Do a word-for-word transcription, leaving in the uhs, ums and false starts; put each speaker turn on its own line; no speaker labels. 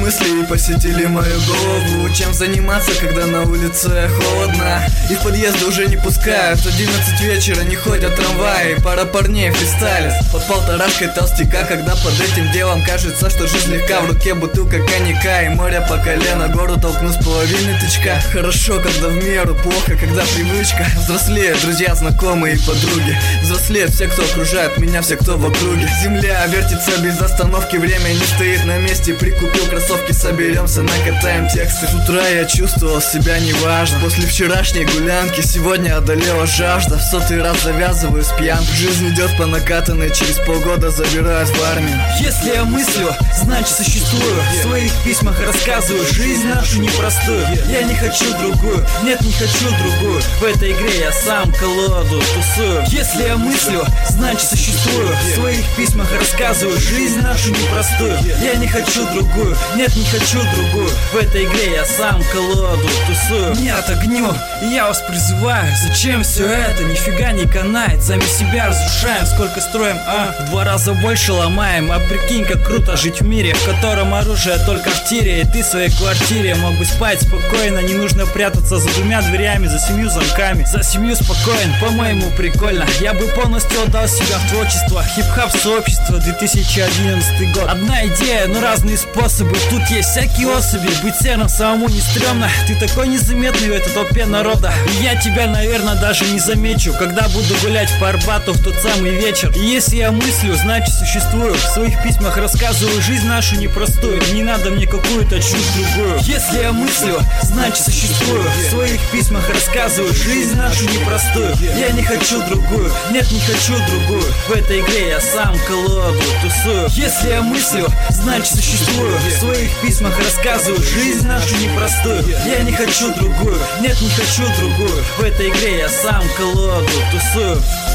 мысли посетили мою голову. Чем заниматься, когда на улице холодно и в подъезды уже не пускают. Одиннадцать вечера, не ходят трамваи, пара парней фристайлит под полторашкой толстяка. Когда под этим делом кажется, что жизнь легка, в руке бутылка коньяка и море по колено, гору толкну с половины тычка. Хорошо, когда в меру, плохо, когда привычка. Взрослеют друзья, знакомые и подруги. Взрослеют все, кто окружает меня, все, кто в округе. Земля вертится без остановки, время не стоит на месте. Прикупил кроссовки, соберемся, накатаем тексты. С утра я чувствовал себя неважно. После вчерашней гулянки сегодня одолела жажда. В сотый раз завязываю с пьянки. Жизнь идет по накатанной, через полгода забирают в армию.
Если я мыслю, значит существую. В своих письмах рассказываю жизнь нашу непростую. Я не хочу другую, нет, не хочу другую. В этой игре я сам колоду тусую. Если я мыслю, значит существую. В своих письмах рассказываю жизнь нашу непростую. Я не хочу другую, нет, не хочу другую. В этой игре я сам колоду тусую. Нет огню, и я вас призываю. Зачем все это? Нифига не канает. Сами себя разрушаем, сколько строим, а в два раза больше ломаем. А прикинь, как круто жить в мире, в котором оружие только в тире. И ты в своей квартире мог бы спать спокойно. Не нужно прятаться за двумя дверями, за семью замками. За семью спокоен, по-моему, прикольно. Я бы полностью отдал себя в творчество. Хип-хап сообщество, две тысячи одиннадцатый год. Одна идея, но разные способы. Тут есть всякие особи. Быть серым самому не стрёмно. Ты такой незаметный в этой толпе народа. И я тебя, наверное, даже не замечу, когда буду гулять по Арбату в тот самый вечер. И если я мыслю, значит существую. В своих письмах рассказываю жизнь нашу непростую. Не надо мне какую-то чушь другую. Если я мыслю, значит существую. В своих письмах рассказываю жизнь нашу непростую. Я не хочу другую, нет, не хочу другую. В этой игре я сам колоду тусую. Если я мыслю, значит существую. В своих письмах рассказываю жизнь нашу непростую. Я не хочу другую, нет, не хочу другую. В этой игре я сам колоду тусую.